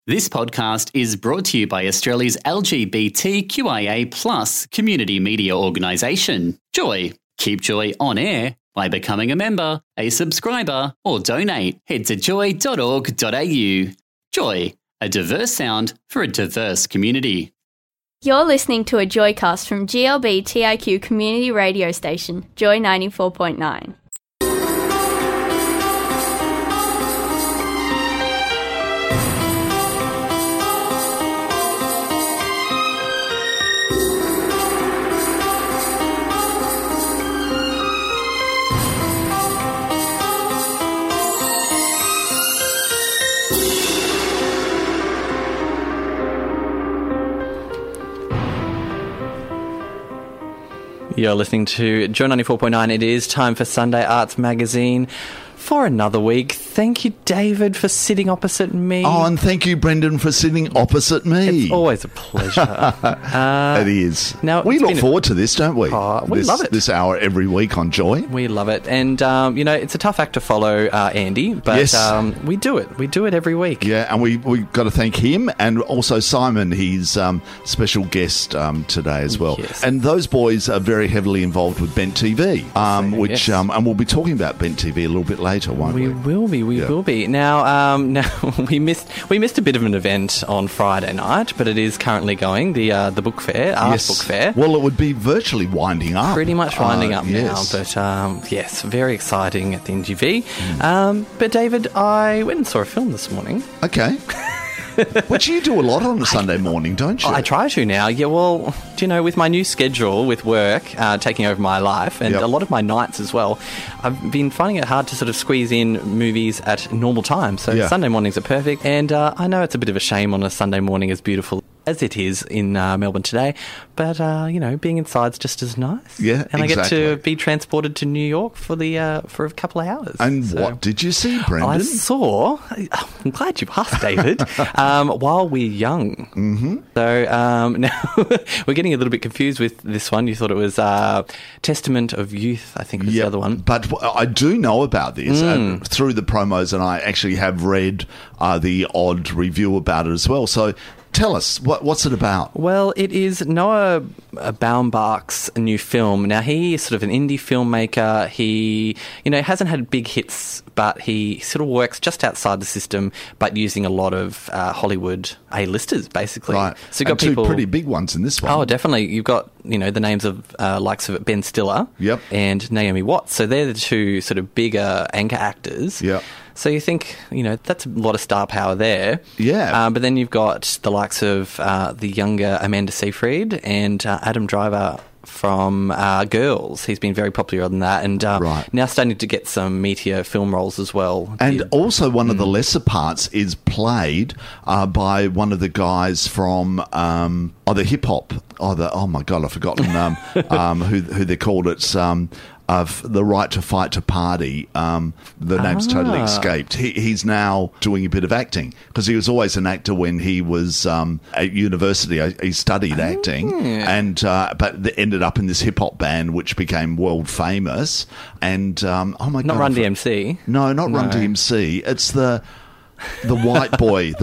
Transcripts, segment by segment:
This podcast is brought to you by Australia's LGBTQIA+ community media organisation, Joy. Keep Joy on air by becoming a member, a subscriber, or donate. Head to joy.org.au. Joy, a diverse sound for a diverse community. You're listening to a Joycast from GLBTIQ community radio station, Joy 94.9. You're listening to Joy 94.9. It is time for Sunday Arts Magazine for another week. Thank you, David, for sitting opposite me. Oh, and thank you, Brendan, for sitting opposite me. It's always a pleasure. It is. Now, we look forward to this, don't we? We love it. This hour every week on Joy. We love it. And, it's a tough act to follow, Andy, but Yes. we do it. We do it every week. Yeah, and we've got to thank him and also Simon, his special guest today as well. Yes. And those boys are very heavily involved with Bent TV, which yes. and we'll be talking about Bent TV a little bit later, won't we? We will be. We will be. Now, we missed a bit of an event on Friday night, but it is currently going. The book fair, Art Book Fair. Well, it would be virtually winding up. Pretty much winding up yes. now, but yes, very exciting at the NGV. But David, I went and saw a film this morning. Okay. Which you do a lot on a Sunday morning, don't you? I try to now. Yeah, well, with my new schedule with work taking over my life and Yep. a lot of my nights as well, I've been finding it hard to sort of squeeze in movies at normal time. So Yeah. Sunday mornings are perfect. And I know it's a bit of a shame on a Sunday morning as beautiful as it is in Melbourne today, but being inside's just as nice. Yeah, and I get exactly. to be transported to New York for a couple of hours. And So what did you see, Brendan? I saw. I'm glad you asked, David. While We're Young. Mm-hmm. So now we're getting a little bit confused with this one. You thought it was Testament of Youth, I think was the other one. But I do know about this through the promos, and I actually have read the odd review about it as well. So tell us, what's it about? Well, it is Noah Baumbach's new film. Now, he is sort of an indie filmmaker. He, hasn't had big hits, but he sort of works just outside the system, but using a lot of Hollywood A-listers, basically. Right. So you've got and people, two pretty big ones in this one. Oh, definitely. You've got, the names of likes of Ben Stiller Yep. and Naomi Watts. So they're the two sort of bigger anchor actors. Yep. So you think, that's a lot of star power there. Yeah. But then you've got the likes of the younger Amanda Seyfried and Adam Driver from Girls. He's been very popular on that, and Right. now starting to get some meteor film roles as well. And also one of the lesser parts is played by one of the guys from the hip hop. Oh my God, I've forgotten who they called. It's of the Right to Fight to Party. The name's totally escaped. He's now doing a bit of acting because he was always an actor when he was at university. He studied acting, and but ended up in this hip hop band which became world famous. And oh my God, Not Run DMC. No, not Run DMC. It's the white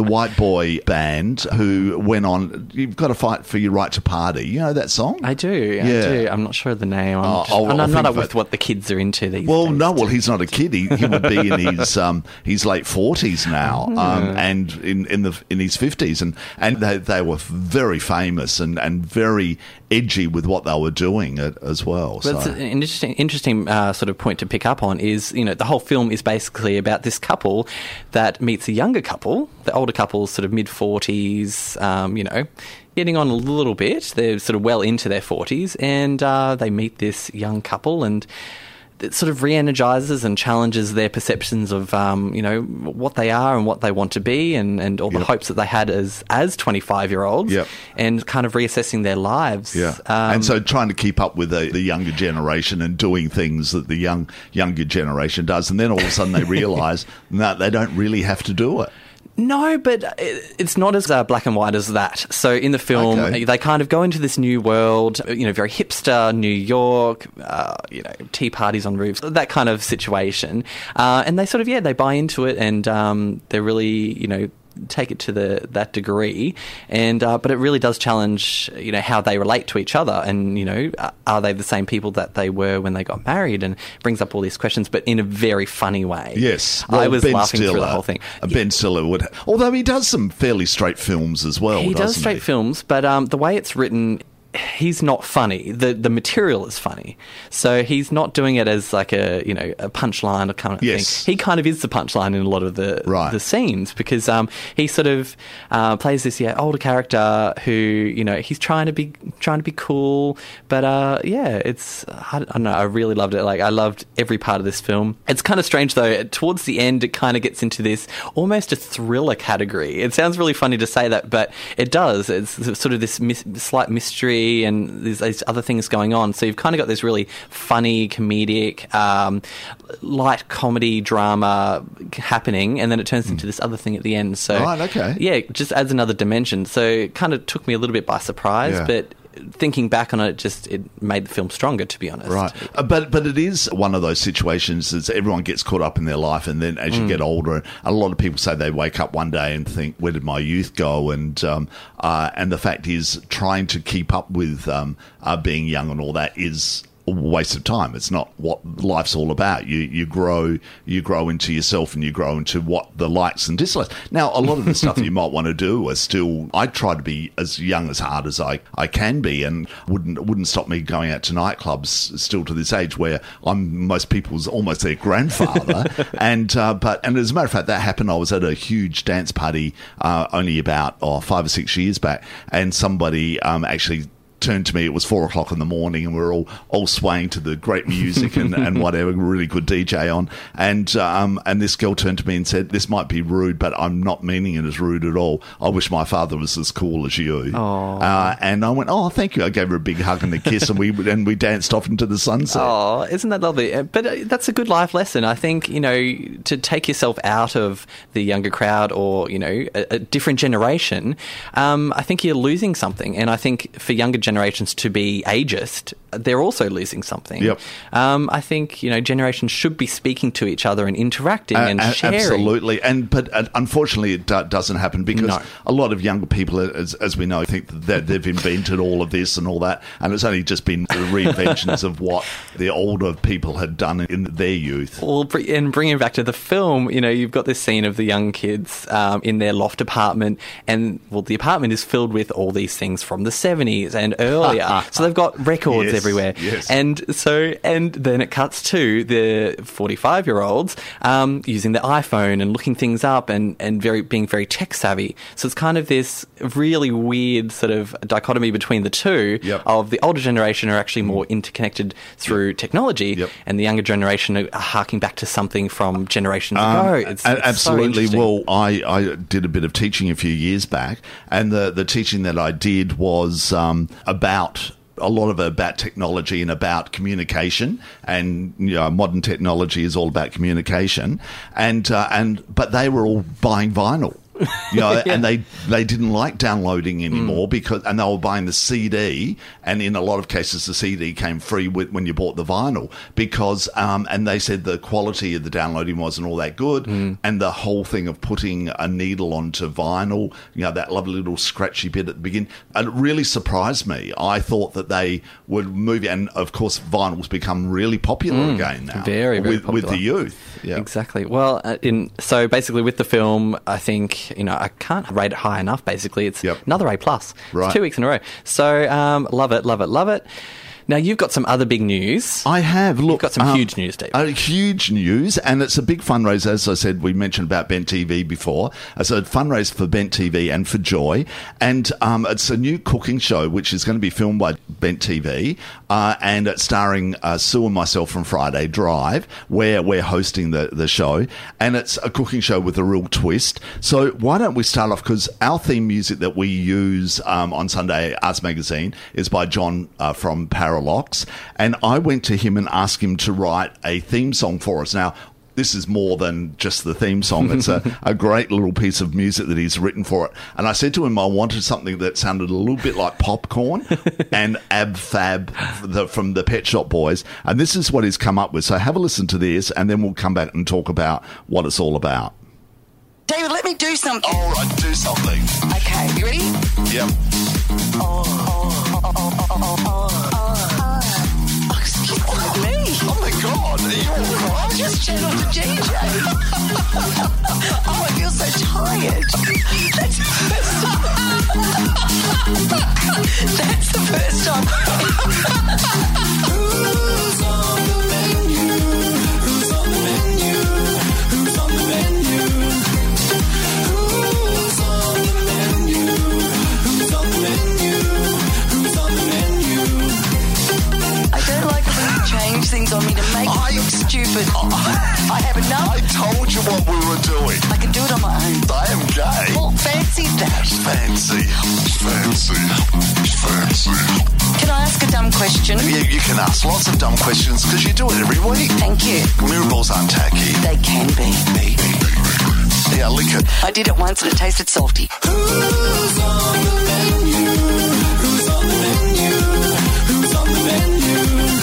boy band who went on. You've got to fight for your right to party. You know that song? I do. I'm not sure of the name. I'll I'm not think up of with it. what the kids are into these days. Well, he's not a kid. He would be in his late 40s now, and in his 50s, and they were very famous and very edgy with what they were doing as well. But it's an interesting sort of point to pick up on is, the whole film is basically about this couple that meets a younger couple. The older couple's sort of mid-40s, getting on a little bit. They're sort of well into their 40s, and they meet this young couple, and it sort of re-energizes and challenges their perceptions of, what they are and what they want to be, and all the hopes that they had as 25-year-olds, and kind of reassessing their lives. Yeah, and so trying to keep up with the younger generation and doing things that the younger generation does, and then all of a sudden they realise that they don't really have to do it. No, but it's not as black and white as that. So in the film, they kind of go into this new world, very hipster, New York, tea parties on roofs, that kind of situation. And they sort of, they buy into it, and they're really, take it to that degree, and but it really does challenge, how they relate to each other, and are they the same people that they were when they got married, and brings up all these questions, but in a very funny way. Yes, well, I was laughing through the whole thing. Ben Stiller would, although he does some fairly straight films as well. He does straight films, but the way it's written, he's not funny. The material is funny, so he's not doing it as like a punchline or kind of thing. He kind of is the punchline in a lot of the scenes, because he sort of plays this older character who he's trying to be cool, but it's I don't know. I really loved it. Like, I loved every part of this film. It's kind of strange though. Towards the end, it kind of gets into this almost a thriller category. It sounds really funny to say that, but it does. It's sort of this slight mystery, and there's these other things going on. So you've kind of got this really funny, comedic, light comedy drama happening, and then it turns into this other thing at the end. So, it just adds another dimension. So it kind of took me a little bit by surprise, but thinking back on it, it made the film stronger, to be honest. Right. But it is one of those situations that everyone gets caught up in their life, and then as you get older, a lot of people say they wake up one day and think, where did my youth go? And the fact is, trying to keep up with being young and all that is a waste of time. It's not what life's all about. You grow into yourself, and you grow into what the likes and dislikes. Now, a lot of the stuff you might want to do is still, I try to be as young as hard as I can be, and wouldn't stop me going out to nightclubs still to this age, where I'm most people's almost their grandfather. and as a matter of fact, that happened. I was at a huge dance party only about 5 or 6 years back, and somebody actually turned to me. It was 4 o'clock in the morning, and we were all swaying to the great music and whatever, really good DJ on. And this girl turned to me and said, "This might be rude, but I'm not meaning it as rude at all. I wish my father was as cool as you." And I went, "Oh, thank you." I gave her a big hug and a kiss, and we danced off into the sunset. Oh, isn't that lovely? But that's a good life lesson. I think, to take yourself out of the younger crowd, or, a different generation, I think you're losing something. And I think for younger generations to be ageist, they're also losing something. Yep. I think, generations should be speaking to each other and interacting and sharing. Absolutely. But unfortunately, it doesn't happen, because a lot of younger people, as we know, think that they've invented all of this and all that, and it's only just been reinventions of what the older people had done in their youth. Well, and bringing it back to the film, you've got this scene of the young kids in their loft apartment, and, the apartment is filled with all these things from the 70s and earlier. So they've got records everywhere. Yes. And then it cuts to the 45-year-olds using the iPhone and looking things up and being very tech savvy. So it's kind of this really weird sort of dichotomy between the two, of the older generation are actually more interconnected through technology, and the younger generation are harking back to something from generations ago. It's absolutely. So well, I did a bit of teaching a few years back, and the teaching that I did was about technology and about communication, and modern technology is all about communication, but they were all buying vinyl. And they didn't like downloading anymore, and they were buying the CD, and in a lot of cases the CD came free when you bought the vinyl, because and they said the quality of the downloading wasn't all that good, and the whole thing of putting a needle onto vinyl, that lovely little scratchy bit at the beginning, and it really surprised me. I thought that they would move, and of course vinyl's become really popular again now, very popular with the youth. Exactly. Well, so basically with the film, I think, I can't rate it high enough. Basically, it's another A+. Right. It's 2 weeks in a row. So love it, love it, love it. Now, you've got some other big news. I have. Look, you've got some huge news, Dave. Huge news, and it's a big fundraiser. As I said, we mentioned about Bent TV before. It's a fundraiser for Bent TV and for Joy, and it's a new cooking show which is going to be filmed by Bent TV, and it's starring Sue and myself from Friday Drive, where we're hosting the show, and it's a cooking show with a real twist. So why don't we start off, because our theme music that we use on Sunday Arts Magazine is by John from Parallax, and I went to him and asked him to write a theme song for us. Now, this is more than just the theme song. It's a great little piece of music that he's written for it. And I said to him I wanted something that sounded a little bit like Popcorn and Ab Fab from the Pet Shop Boys. And this is what he's come up with. So have a listen to this, and then we'll come back and talk about what it's all about. David, let me do something. something. All right, do something. Okay, you ready? Yep. Excuse me. Oh my God, are you all right? Just channel the DJ. Oh, I feel so tired. That's the first time. Who's on the menu? Who's on the menu? Who's on the menu? Who's on the menu? Who's on the menu? Who's on the menu? I don't like it when you change things on me to make me look stupid. I have enough. I told you what we were doing. I can do it on my own. I am gay. Well, fancy that. Fancy. Can I ask a dumb question? Yeah, you can ask lots of dumb questions because you do it every week. Thank you. Mirrorballs aren't tacky. They can be. Yeah, lick it. I did it once and it tasted salty. Who's on the menu? Who's on the menu? Who's on the menu?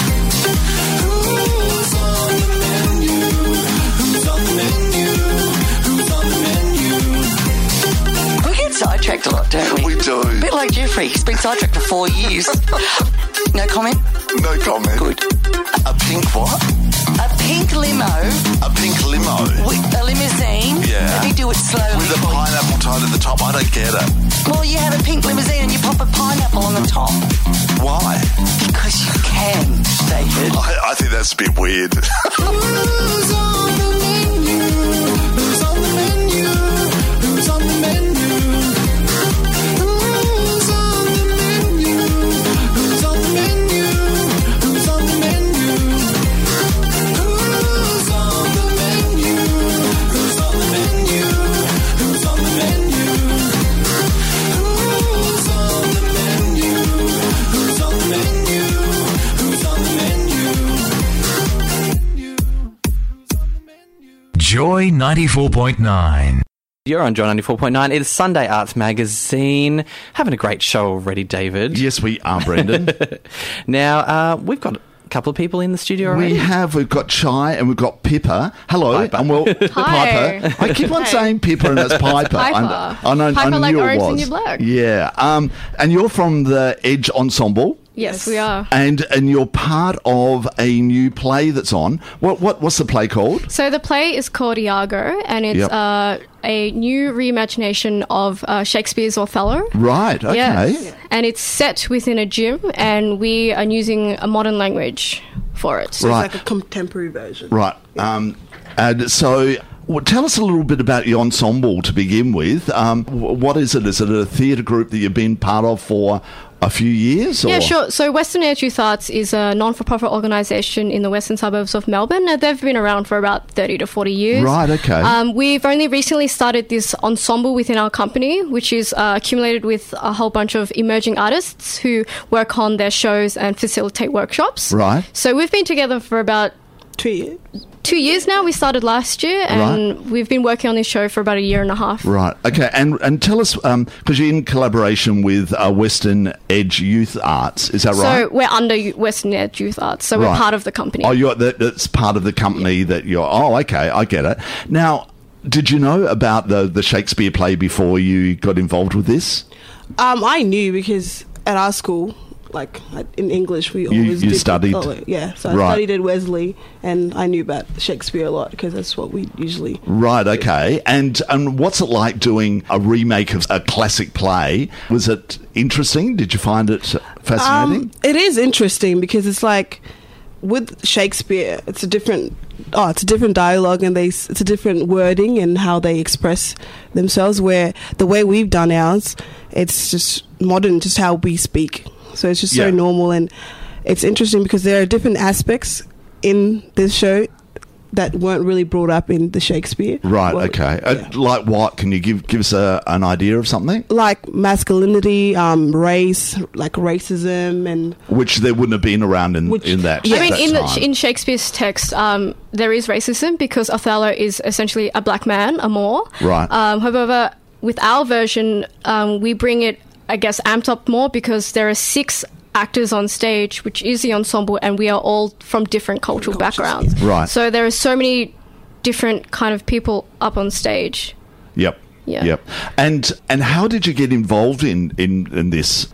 Who's on the menu? Who's on the menu? Who's on the menu? We get sidetracked a lot, don't we? We do. A bit like Jeffrey. He's been sidetracked for 4 years. No comment? No comment. Good. A pink what? A pink limo. A pink limo. With a limousine. Yeah. Let me do it slowly. With a pineapple tied at the top. I don't get it. Well, you have a pink limousine and you pop a pineapple on the top. Why? Because you can, David. I think that's a bit weird. Who's on the menu? Who's on the menu? Who's on the menu? Who's on the menu? Who's on the menu? Who's on the menu? Who's on the menu? Who's on the menu? Who's on the menu? Who's on the menu? Who's on the menu? Who's on the menu? Joy 94.9. You're on Joy 94.9. It is Sunday Arts Magazine. Having a great show already, David. Yes, we are, Brendan. Now, we've got a couple of people in the studio already. We've got Chai and we've got Pippa. Hello. Piper. And well, Hi. Piper. I keep on Hey. saying Pippa and it's Piper. Piper. I know, Piper I knew like it Orange was. and You're Black. Yeah. And you're from the Edge Ensemble. Yes, we are. And you're part of a new play that's on. What's the play called? So the play is called Iago, and it's Yep. a new reimagination of Shakespeare's Othello. Right. Okay. Yes. And it's set within a gym, and we are using a modern language for it. Right. It's like a contemporary version. Right. And so, tell us a little bit about your ensemble to begin with. What is it? Is it a theatre group that you've been part of for a few years? Or? Yeah, sure. So Western Edge Youth Arts is a non-for-profit organisation in the western suburbs of Melbourne. They've been around for about 30 to 40 years. Right, okay. We've only recently started this ensemble within our company, which is accumulated with a whole bunch of emerging artists who work on their shows and facilitate workshops. Right. So we've been together for about 2 years. 2 years now. We started last year, and we've been working on this show for about a year and a half. Right. Okay. And tell us, because you're in collaboration with Western Edge Youth Arts, is that right? So we're under Western Edge Youth Arts, so we're Right. part of the company. Oh, that's part of the company that you're. Oh, okay. I get it. Now, did you know about the Shakespeare play before you got involved with this? I knew because at our school, like in English, we always you did studied? Yeah, so Right. I studied at Wesley, and I knew about Shakespeare a lot because that's what we usually. Right, okay. And what's it like doing a remake of a classic play? Was it interesting? Did you find it fascinating? It is interesting because it's like with Shakespeare, it's a different dialogue, and it's a different wording and how they express themselves. Where the way we've done ours, it's just modern, just how we speak. So it's just so normal, and it's interesting because there are different aspects in this show that weren't really brought up in the Shakespeare. Right, okay. Yeah. Like what? Can you give us an idea of something? Like masculinity, race, like racism, and Which there wouldn't have been around in that. I mean, that time. in Shakespeare's text, there is racism because Othello is essentially a black man, a Moor. Right. However, with our version, we bring it, I guess, amped up more because there are 6 actors on stage, which is the ensemble, and we are all from different cultural backgrounds. Right. So there are so many different kind of people up on stage. Yep. Yeah. Yep. And how did you get involved in this?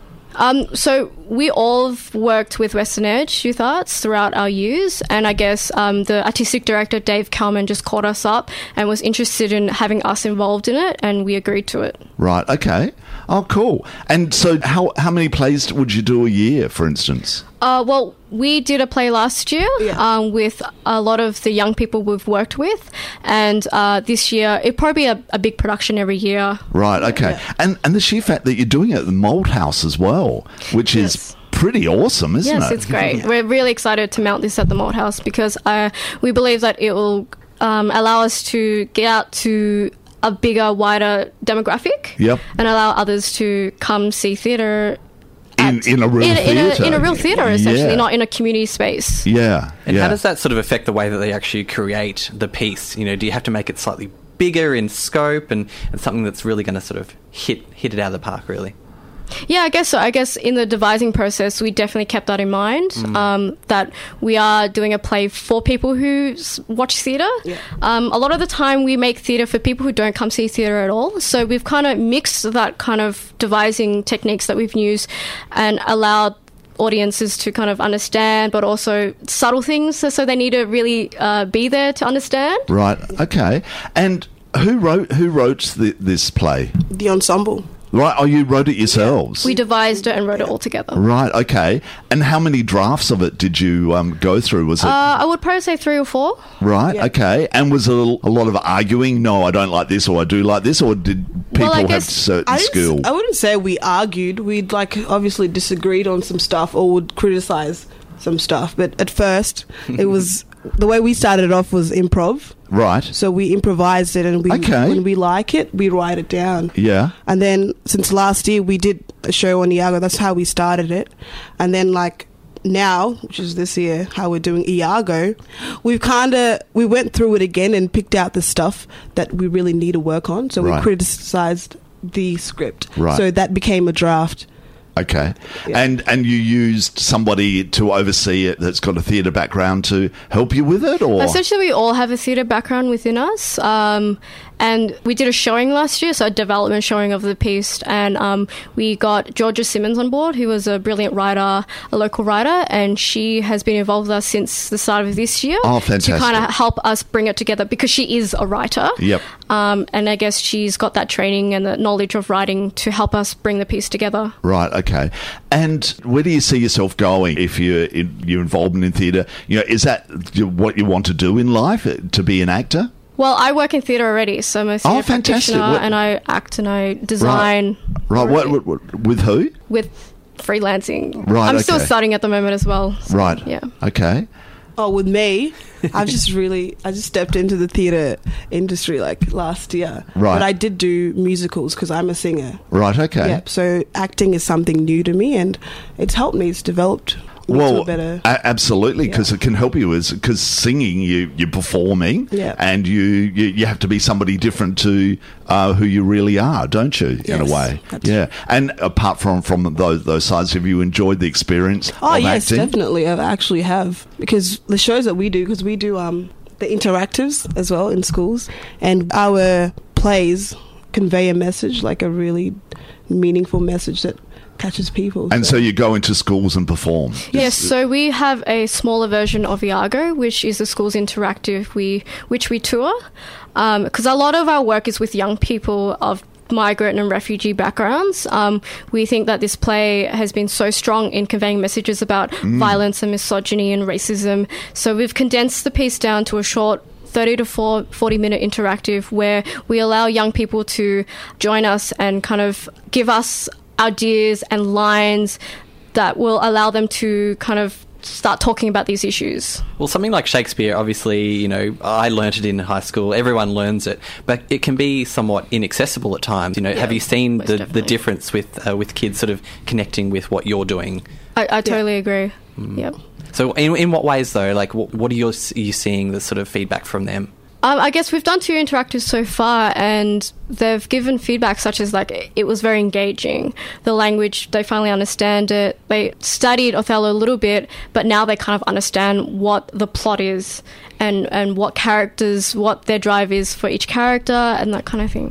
So we all have worked with Western Edge Youth Arts throughout our years, and I guess the artistic director Dave Kalman just called us up and was interested in having us involved in it, and we agreed to it. Right. Okay. Oh, cool. And so how many plays would you do a year, for instance? Well, we did a play last year with a lot of the young people we've worked with, and this year it'd probably be a big production every year. Right, okay. Yeah. And the sheer fact that you're doing it at the Malthouse as well, which is pretty awesome, isn't it? Yes, it's great. We're really excited to mount this at the Malthouse because we believe that it will allow us to get out to a bigger, wider demographic and allow others to come see theatre in a real theatre. In a real theatre, essentially, not in a community space. Yeah. And how does that sort of affect the way that they actually create the piece? You know, do you have to make it slightly bigger in scope and something that's really going to sort of hit it out of the park, really? Yeah, I guess so. I guess in the devising process, we definitely kept that in mind, that we are doing a play for people who watch theatre. Yeah. A lot of the time we make theatre for people who don't come see theatre at all. So we've kind of mixed that kind of devising techniques that we've used and allowed audiences to kind of understand, but also subtle things. So they need to really be there to understand. Right. Okay. And who wrote this play? The ensemble. Right. Oh, you wrote it yourselves? We devised it and wrote it all together. Right. Okay. And how many drafts of it did you go through? Was it? I would probably say 3 or 4. Right. Yeah. Okay. And was it a lot of arguing? No, I don't like this, or I do like this, or did people have certain skill? I wouldn't say we argued. We'd obviously disagreed on some stuff or would criticize some stuff. But at first, it was the way we started it off was improv. Right. So we improvised it, and when we like it, we write it down. Yeah. And then since last year, we did a show on Iago. That's how we started it. And then now, which is this year, how we're doing Iago, we went through it again and picked out the stuff that we really need to work on. So we criticized the script. Right. So that became a draft. Okay. Yeah. And you used somebody to oversee it that's got a theatre background to help you with it, or? Essentially, we all have a theatre background within us. And we did a showing last year, so a development showing of the piece, and we got Georgia Simmons on board, who was a brilliant writer, a local writer, and she has been involved with us since the start of this year. Oh, fantastic. To kind of help us bring it together, because she is a writer. Yep. And I guess she's got that training and the knowledge of writing to help us bring the piece together. Right, okay. And where do you see yourself going if you're involved in theatre? You know, is that what you want to do in life, to be an actor? Well, I work in theatre already, so I'm a theatre practitioner, and I act and I design. Right. What, with who? With freelancing. Right, I'm still studying at the moment as well. So, right. Yeah. Okay. Oh, with me, I just stepped into the theatre industry last year. Right. But I did do musicals because I'm a singer. Right, okay. Yeah, so acting is something new to me, and it's helped me. It's developed me to a better... absolutely, because it can help you. Because singing, you're performing, and you have to be somebody different to who you really are, don't you, in a way? And apart from those sides, have you enjoyed the experience of acting? Yes, definitely. I actually have. Because the shows that we do, the interactives as well in schools, and our plays convey a message, like a really meaningful message that catches people. And so you go into schools and perform? Yes, so we have a smaller version of Iago, which is the school's interactive, which we tour. Because a lot of our work is with young people of migrant and refugee backgrounds. We think that this play has been so strong in conveying messages about violence and misogyny and racism. So we've condensed the piece down to a short 30 to 40-minute interactive where we allow young people to join us and kind of give us ideas and lines that will allow them to kind of start talking about these issues. Well, something like Shakespeare, obviously, I learnt it in high school. Everyone learns it, but it can be somewhat inaccessible at times. Have you seen the difference with kids sort of connecting with what you're doing? I totally agree. Yep. So, in what ways though? Like, what are you seeing the sort of feedback from them? I guess we've done 2 interactives so far, and they've given feedback such as, it was very engaging. The language, they finally understand it. They studied Othello a little bit, but now they kind of understand what the plot is and what characters, what their drive is for each character and that kind of thing.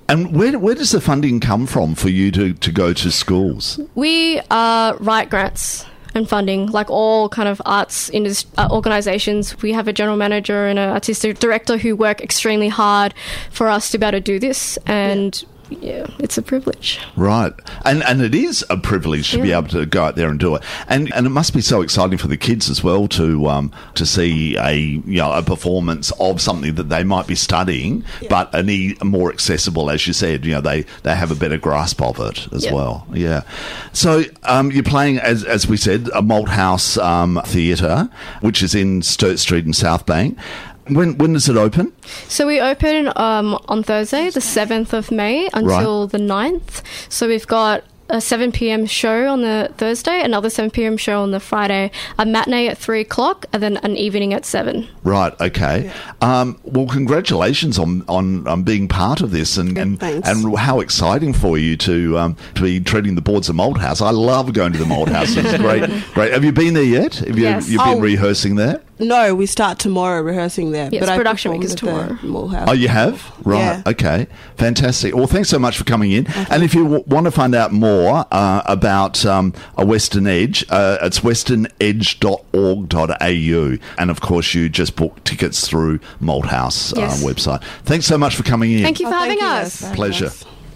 And where does the funding come from for you to go to schools? We write grants and funding, like all kind of arts organisations. We have a general manager and an artistic director who work extremely hard for us to be able to do this, and yeah, it's a privilege. Right. And it is a privilege to be able to go out there and do it. And it must be so exciting for the kids as well to see a performance of something that they might be studying, but more accessible, as you said. They have a better grasp of it as well. Yeah. So you're playing, as we said, a Malthouse Theatre, which is in Sturt Street in South Bank. When does it open? So we open on Thursday, the 7th of May, until the 9th. So we've got a 7 p.m. show on the Thursday, another 7 p.m. show on the Friday, a matinee at 3 o'clock, and then an evening at 7. Right, okay. Yeah. Well, congratulations on being part of this, and how exciting for you to be treating the boards of Malthouse. I love going to the Malthouse. It's great. Have you been there yet? You've been rehearsing there? No, we start tomorrow rehearsing there. Yes, but production week is tomorrow. Oh, you have? Right, yeah. Okay. Fantastic. Well, thanks so much for coming in. Okay. And if you want to find out more about A Western Edge, it's westernedge.org.au. And, of course, you just book tickets through Malthouse website. Thanks so much for coming in. Thank you for having us. Pleasure.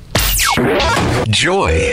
Joy.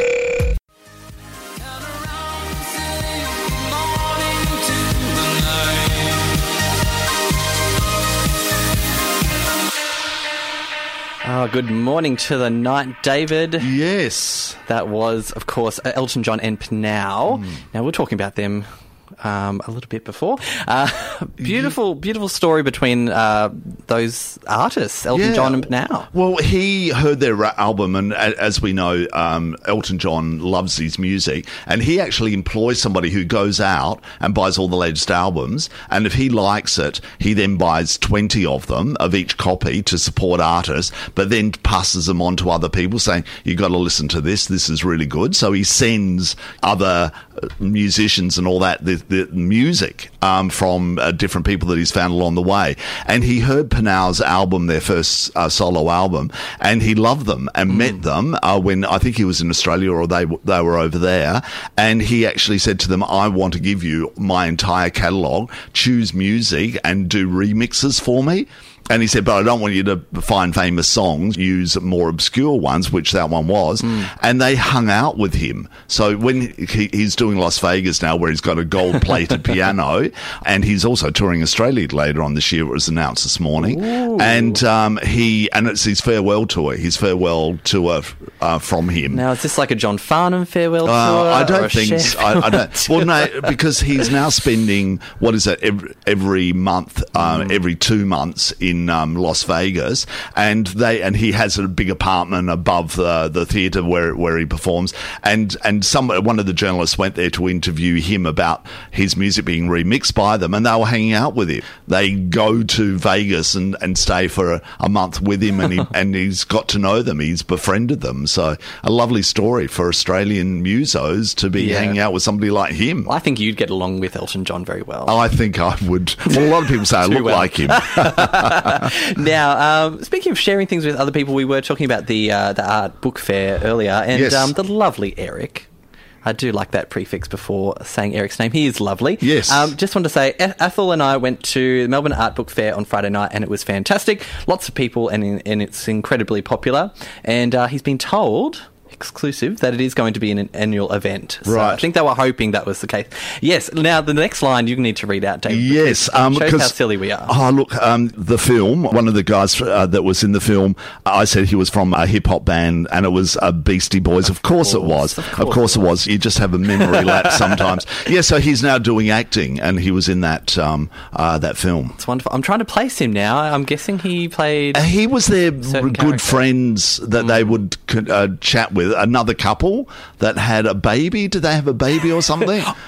Good morning to the night, David. Yes. That was, of course, Elton John and Pnau. Now, we're talking about them a little bit before. Beautiful story between those artists, Elton John and Pnau. Well, he heard their album, and as we know, Elton John loves his music, and he actually employs somebody who goes out and buys all the latest albums, and if he likes it, he then buys 20 of them, of each copy, to support artists, but then passes them on to other people, saying, you got to listen to this is really good. So he sends other musicians and all that the music from different people that he's found along the way. And he heard Pnau's album, their first solo album, and he loved them and met them when I think he was in Australia or they were over there. And he actually said to them, I want to give you my entire catalogue, choose music and do remixes for me. And he said, but I don't want you to find famous songs, use more obscure ones, which that one was. And they hung out with him. So when he's doing Las Vegas now, where he's got a gold-plated piano, and he's also touring Australia later on this year, it was announced this morning. Ooh. And it's his farewell tour, from him. Now, is this like a John Farnham farewell tour? I don't think so. I don't. Well, no, because he's now spending, what is it, every month, every 2 months in Las Vegas, and he has a big apartment above the theatre where he performs, and one of the journalists went there to interview him about his music being remixed by them, and they were hanging out with him. They go to Vegas and stay for a month with him, and he's got to know them. He's befriended them. So a lovely story for Australian musos to be hanging out with somebody like him. I think you'd get along with Elton John very well. Oh, I think I would. Well, a lot of people say I look like him. Now, speaking of sharing things with other people, we were talking about the art book fair earlier, and the lovely Eric. I do like that prefix before saying Eric's name. He is lovely. Yes. Just want to say, Ethel and I went to the Melbourne Art Book Fair on Friday night, and it was fantastic. Lots of people, and it's incredibly popular. And he's been told, exclusive, that it is going to be an annual event. So right. I think they were hoping that was the case. Yes. Now, the next line you need to read out, David. Yes. Shows how silly we are. Oh, look, the film, one of the guys that was in the film, I said he was from a hip-hop band, and it was Beastie Boys. Of course it was. Of course it was. You just have a memory lapse sometimes. Yeah, so he's now doing acting, and he was in that film. It's wonderful. I'm trying to place him now. I'm guessing he played... he was their good friends that they would chat with. Another couple that had a baby. Did they have a baby or something?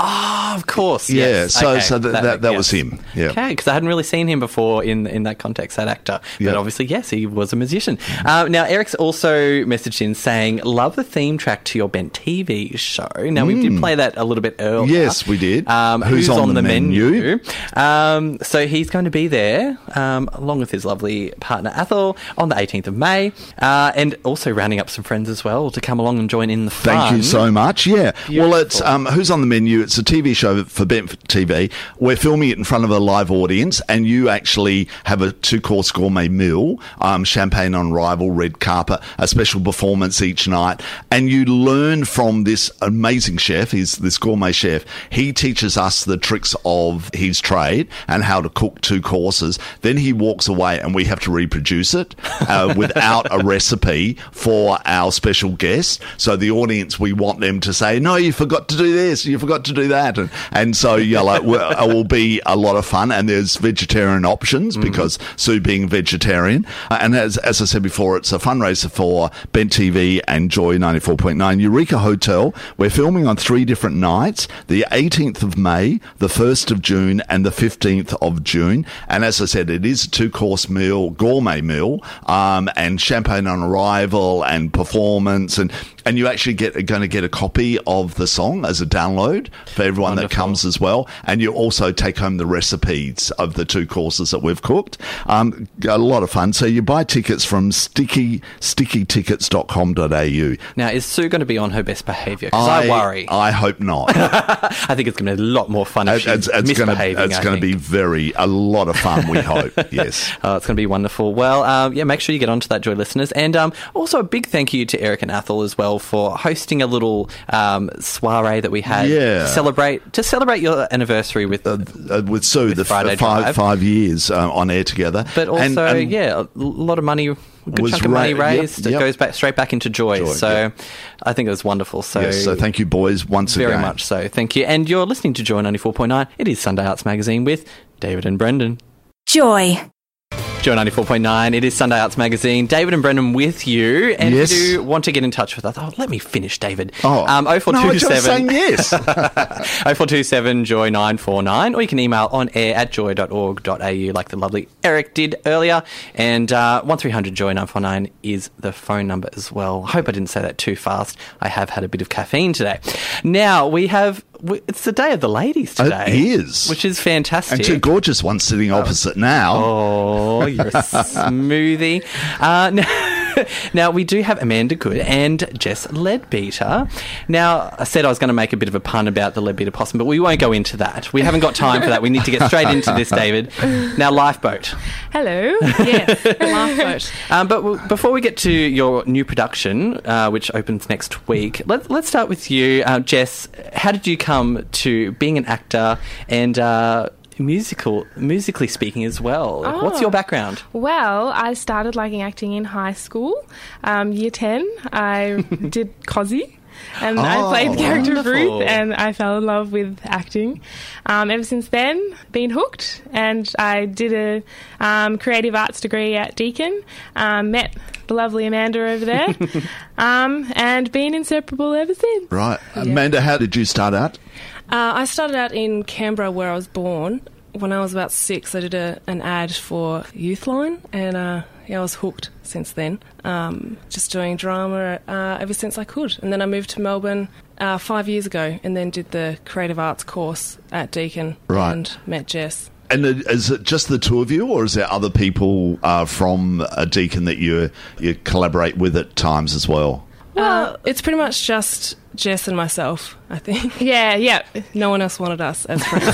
Oh, of course. Yeah, yes. so Okay. that was him. Yeah. Okay, because I hadn't really seen him before in that context, that actor. But Yeah. obviously, yes, he was a musician. Now, Eric's also messaged in saying, love the theme track to your Bent TV show. Now, we did play that a little bit earlier. Yes, we did. Who's on the menu? So he's going to be there, along with his lovely partner Athol, on the 18th of May, and also rounding up some friends as well to come along and join in the fun. Thank you so much. Yeah. Beautiful. Well, it's Who's on the Menu? It's a TV show for Bent TV. We're filming it in front of a live audience, and you actually have a 2-course gourmet meal, champagne on arrival, red carpet, a special performance each night, and you learn from this amazing chef. He's this gourmet chef. He teaches us the tricks of his trade and how to cook 2 courses. Then he walks away, and we have to reproduce it without a recipe for our special guest. So the audience, we want them to say, no, you forgot to do this, you forgot to do that. And so it will be a lot of fun. And there's vegetarian options because Sue being vegetarian. And as I said before, it's a fundraiser for Bent TV and Joy 94.9 Eureka Hotel. We're filming on 3 different nights, the 18th of May, the 1st of June, and the 15th of June. And as I said, it is a 2-course meal, gourmet meal, and champagne on arrival and performance, and you actually going to get a copy of the song as a download for everyone that comes as well. And you also take home the recipes of the 2 courses that we've cooked. A lot of fun. So you buy tickets from stickytickets.com.au. Now, is Sue going to be on her best behaviour? Because I worry. I hope not. I think it's going to be a lot more fun if she's misbehaving. It's going to be a lot of fun, we hope. Yes. It's going to be wonderful. Well, make sure you get onto that, Joy listeners. And also a big thank you to Eric and Athol as well for hosting a little soiree that we had to celebrate your anniversary with Sue, the Friday Drive. 5 years on air together. But also, a lot of money. A good chunk of money raised. It goes straight back into Joy. So I think it was wonderful. So, so thank you, boys, once again. Very much so. Thank you. And you're listening to Joy 94.9. It is Sunday Arts Magazine with David and Brendan. Joy. Joy 94.9, it is Sunday Arts Magazine. David and Brendan with you. And if you do want to get in touch with us, let me finish, David. 0427 no, yes. 0427 Joy 949, or you can email on air at joy.org.au like the lovely Eric did earlier. And 1300 Joy 949 is the phone number as well. I hope I didn't say that too fast. I have had a bit of caffeine today. Now, it's the day of the ladies today. It is. Which is fantastic. And 2 gorgeous ones sitting opposite now. Oh, you're a smoothie. Now, we do have Amanda Good and Jess Leadbeater. Now, I said I was going to make a bit of a pun about the Leadbeater possum, but we won't go into that. We haven't got time for that. We need to get straight into this, David. Now, Lifeboat. Hello. Yes, Lifeboat. But before we get to your new production, which opens next week, let's start with you, Jess. How did you come to being an actor and musically speaking as well? What's your background? Well, I started liking acting in high school. Year 10, I did Cosy. And I played the character Ruth, and I fell in love with acting. Ever since then, been hooked, and I did a creative arts degree at Deakin, met the lovely Amanda over there, and been inseparable ever since. Right. Yeah. Amanda, how did you start out? I started out in Canberra, where I was born. When I was about 6, I did an ad for Youthline, and I was hooked since then. Just doing drama ever since I could. And then I moved to Melbourne 5 years ago, and then did the creative arts course at Deakin and met Jess. And is it just the 2 of you, or is there other people from Deakin that you collaborate with at times as well? Well, it's pretty much just Jess and myself, I think. Yeah. No one else wanted us as friends.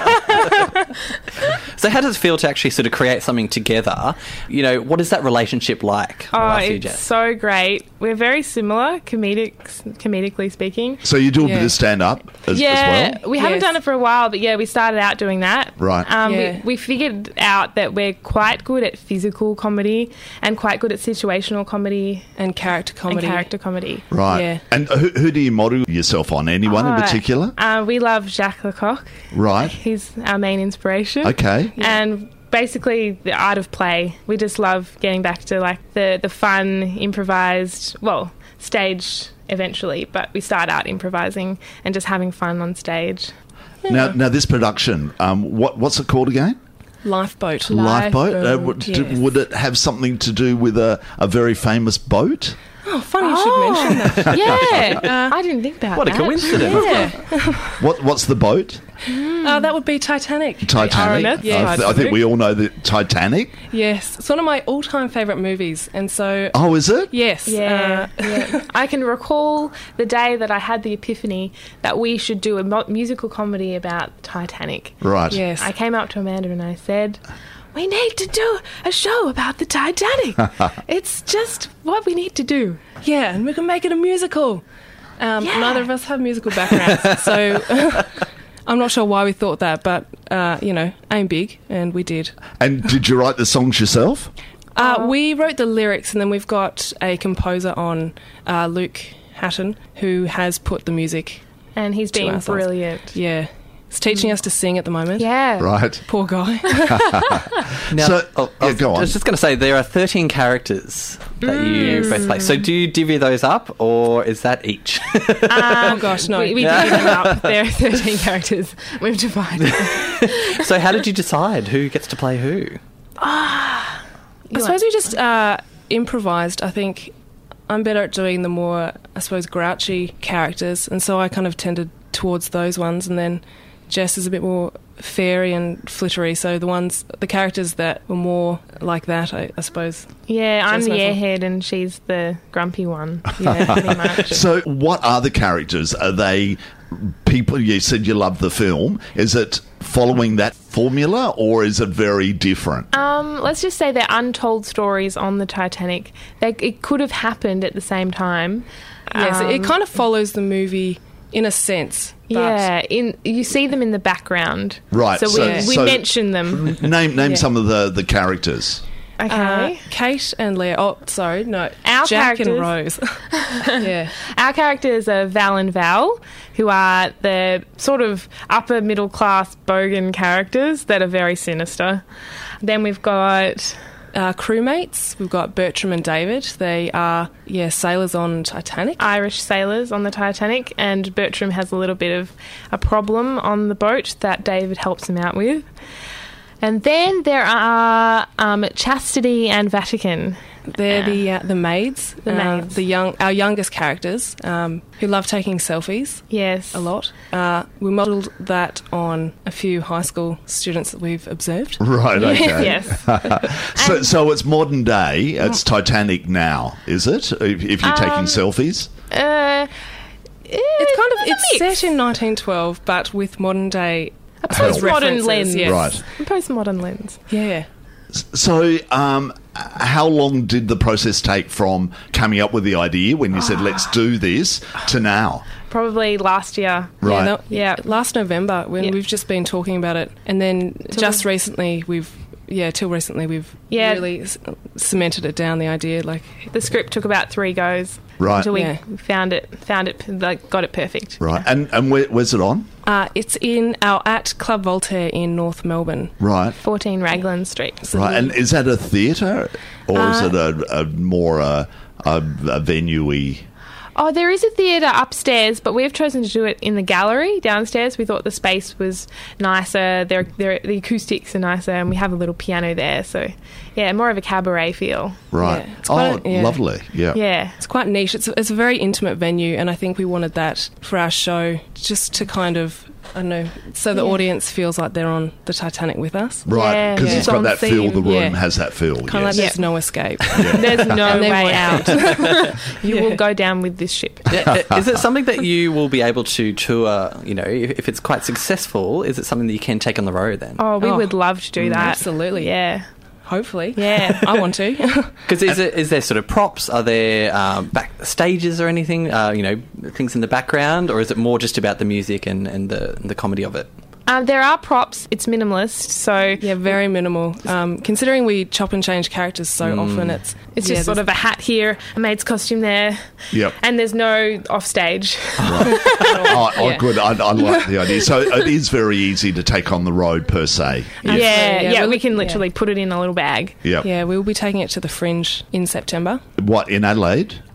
So how does it feel to actually sort of create something together? You know, what is that relationship like? It's so great. We're very similar, comedically speaking. So you do a bit of stand-up as well? We haven't done it for a while, but we started out doing that. Right. We figured out that we're quite good at physical comedy and quite good at situational comedy. And character comedy. Right. Yeah. And who do you model yourself on? Anyone in particular? We love Jacques Lecoq. Right. He's our main inspiration. Okay. And basically the art of play. We just love getting back to like the fun, improvised, staged eventually, but we start out improvising and just having fun on stage. Now this production, what's it called again? Lifeboat. Lifeboat. Yes. Would it have something to do with a very famous boat? Oh, funny you should mention that. Yeah, I didn't think about What that. a coincidence. Yeah. What's the boat? That would be Titanic. Titanic. RMS? Yeah. I think we all know the Titanic. Yes. It's one of my all-time favourite movies. And so... Oh, is it? Yes. Yeah, I can recall the day that I had the epiphany that we should do a musical comedy about Titanic. Right. Yes. I came up to Amanda and I said, we need to do a show about the Titanic. It's just what we need to do. Yeah, and we can make it a musical. Neither of us have musical backgrounds, so I'm not sure why we thought that, but, aim big, and we did. And did you write the songs yourself? We wrote the lyrics, and then we've got a composer on, Luke Hatton, who has put the music. And he's to been our songs. brilliant. Yeah. He's teaching us to sing at the moment. Yeah. Right. Poor guy. Now, go on. I was just going to say, there are 13 characters that you both play. So do you divvy those up, or is that each? Oh, gosh, no. We divvy them up. There are 13 characters. We've divided. So how did you decide who gets to play who? I suppose we just improvised. I think I'm better at doing the more, I suppose, grouchy characters, and so I kind of tended towards those ones, and then Jess is a bit more fairy and flittery, so the characters that were more like that, I suppose. Yeah, I'm Jess the Russell. airhead and she's the grumpy one. Yeah. Pretty much. So what are the characters? Are they people? You said you love the film. Is it following that formula, or is it very different? Let's just say they're untold stories on the Titanic. It could have happened at the same time. Yes, it kind of follows the movie in a sense. But You see them in the background. Right, So we mention them. Name some of the characters. Okay. Kate and Leah. Oh, sorry, no. Our Jack and characters- Rose. Yeah. Our characters are Val and Val, who are the sort of upper middle class bogan characters that are very sinister. Then we've got Crewmates. We've got Bertram and David. They are, sailors on Titanic. Irish sailors on the Titanic, and Bertram has a little bit of a problem on the boat that David helps him out with. And then there are Chastity and Vatican. They're the maids. The maids. Our youngest characters, who love taking selfies. Yes. A lot. We modelled that on a few high school students that we've observed. Right, okay. Yes. So it's modern day, it's Titanic now, is it? If you're taking selfies? It's set in 1912, but with modern day... A postmodern lens. Yes. Right. A postmodern lens. Yeah. So, how long did the process take from coming up with the idea when you said, let's do this, to now? Probably last year. Right. Last November, when we've just been talking about it. And then recently we've really cemented it down, the idea. Like, the script took about 3 goes. Right. Until we found it, got it perfect. Right. And where's it on? It's at Club Voltaire in North Melbourne. Right. 14 Raglan Street. Right. And is that a theatre, or is it a more a venue-y? Oh, there is a theatre upstairs, but we've chosen to do it in the gallery downstairs. We thought the space was nicer. The acoustics are nicer, and we have a little piano there. So, more of a cabaret feel. Right. Yeah, it's quite lovely. Yeah. Yeah. It's quite niche. It's a very intimate venue, and I think we wanted that for our show, just to kind of, I don't know, so the audience feels like they're on the Titanic with us. Right, because it's got that feel. The room has that feel. Kind of like there's no escape. There's no way out. You will go down with this ship. Is it something that you will be able to tour, if it's quite successful, is it something that you can take on the road then? Oh, we would love to do that. Absolutely. Yeah. Hopefully. Yeah. I want to. Because is there sort of props? Are there back stages or anything, things in the background? Or is it more just about the music and the comedy of it? There are props. It's minimalist, so... Yeah, very minimal. Considering we chop and change characters so often, it's just sort of a hat here, a maid's costume there, and there's no offstage. Right. Good. I like the idea. So it is very easy to take on the road, per se. We can literally put it in a little bag. Yeah. Yeah, we'll be taking it to the Fringe in September. What, in Adelaide?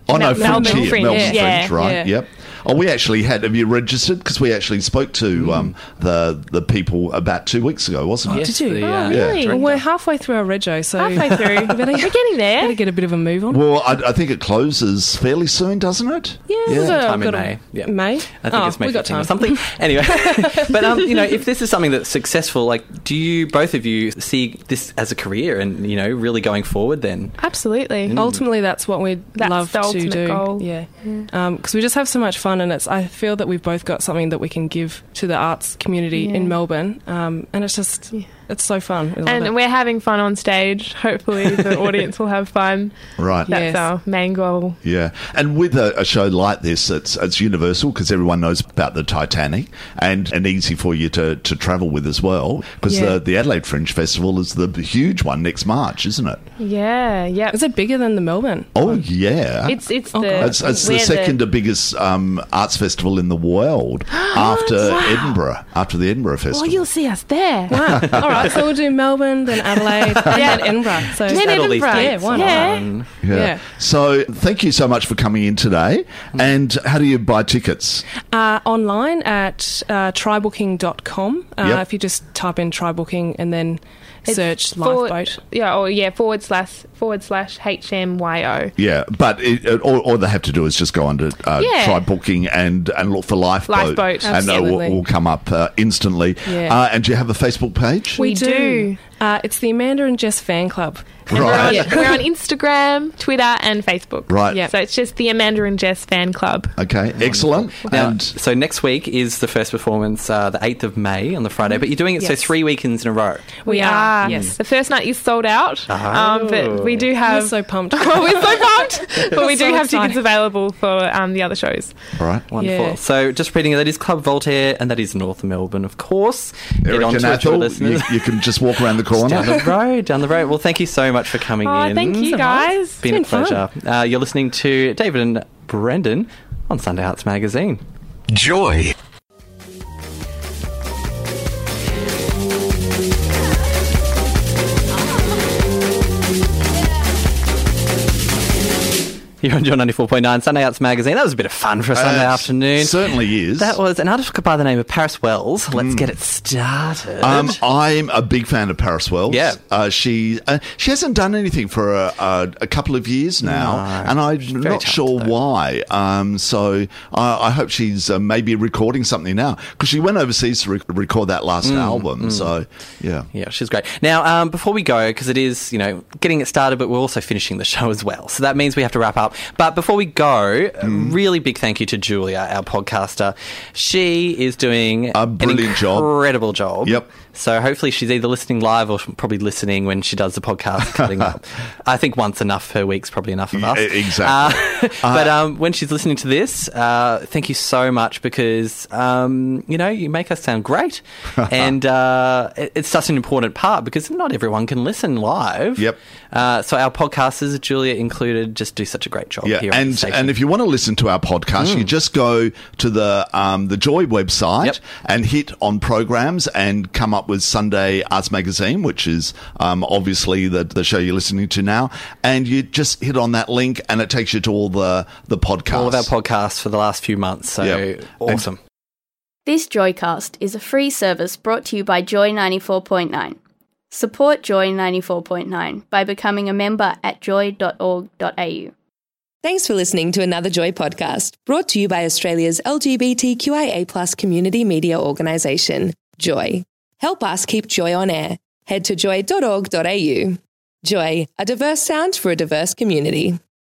Oh, no, Melbourne Fringe here. Fringe, Melbourne yeah. Fringe, right, Yeah. yep. Oh, we actually have you registered? Because we actually spoke to the people about 2 weeks ago, wasn't it? Yes, Did you? the, Oh, really? Well, we're halfway through our rego, so Halfway through. We're getting there. better get a bit of a move on. Well, I think it closes fairly soon, doesn't it? Time in May. Yeah. May? I think it's May we got 15 or time. something. Anyway, but if this is something that's successful, like, do you both of you see this as a career and really going forward? Then Absolutely. Ultimately, that's what we'd That's love the to ultimate do. goal. Yeah, because we just have so much fun, and I feel that we've both got something that we can give to the arts community in Melbourne, and it's just it's so fun. We love And it. we're having fun on stage. Hopefully the audience will have fun. Right. That's Yes. our main goal. Yeah, and with a show like this, it's universal because everyone knows about the Titanic and easy for you to travel with as well. Because Yeah. the Adelaide Fringe Festival is the huge one next March, isn't it? Yeah, yeah. Is it bigger than the Melbourne? Oh yeah, It's the it's the we're second biggest arts festival in the world after Edinburgh, after the Edinburgh Festival. Well, you'll see us there. Wow. All right, so we'll do Melbourne, then Adelaide, and then Edinburgh. So Then add all these Edinburgh. dates. Yeah, why not? Yeah. Yeah. So thank you so much for coming in today. And how do you buy tickets? Online at trybooking.com. Yep. If you just type in trybooking and then It's search forward- lifeboat. / HMYO. Yeah, but all they have to do is just go under try booking and look for Lifeboat. Lifeboat, and it absolutely. will come up instantly. Yeah. And do you have a Facebook page? We do. It's the Amanda and Jess fan club. And Right. we're on Instagram, Twitter, and Facebook. Right. Yeah. So it's just the Amanda and Jess fan club. Okay, excellent. Now, And so next week is the first performance, the 8th of May on the Friday, but you're doing it so Yes. 3 weekends in a row. We are. Yes. The first night is sold out. Oh. But we do We're have. so pumped. We're so pumped. But we do So have excited. tickets available for the other shows. all right. Wonderful. Yeah. So just repeating, that is Club Voltaire, and that is North Melbourne, of course. Get Eric on and to it, your Athol, listeners. you can just walk around the corner. Down the road. Well, thank you so much for coming Oh, in. thank you, guys. It's been a been fun. pleasure. You're listening to David and Brendan on Sunday Arts Magazine. Joy. You're on Joy 94.9 Sunday Arts Magazine. That was a bit of fun for a Sunday afternoon. Certainly is. That was an artist by the name of Paris Wells. Let's get it started. I'm a big fan of Paris Wells. Yeah. She hasn't done anything for a couple of years now, No. and I'm Very not sure talented, why. So I hope she's maybe recording something now, because she went overseas to record that last album. So yeah. Yeah, she's great. Now, before we go, because it is, getting it started, but we're also finishing the show as well. So that means we have to wrap up. But before we go, a really big thank you to Julia, our podcaster. She is doing A brilliant job. incredible job. Yep. So hopefully she's either listening live or probably listening when she does the podcast cutting up. I think once enough per week's probably enough of us. Exactly. But when she's listening to this, thank you so much because, you make us sound great. And it's such an important part because not everyone can listen live. Yep. So our podcasters, Julia included, just do such a great job Yeah, here on the station. and if you want to listen to our podcast, you just go to the Joy website Yep. and hit on programs and come up with Sunday Arts Magazine, which is obviously the show you're listening to now, and you just hit on that link and it takes you to all the podcasts. all of our podcasts for the last few months. So Yep. awesome. This Joycast is a free service brought to you by Joy 94.9. Support Joy 94.9 by becoming a member at joy.org.au. Thanks for listening to another Joy podcast, brought to you by Australia's LGBTQIA+ community media organisation, Joy. Help us keep Joy on air. Head to joy.org.au. Joy, a diverse sound for a diverse community.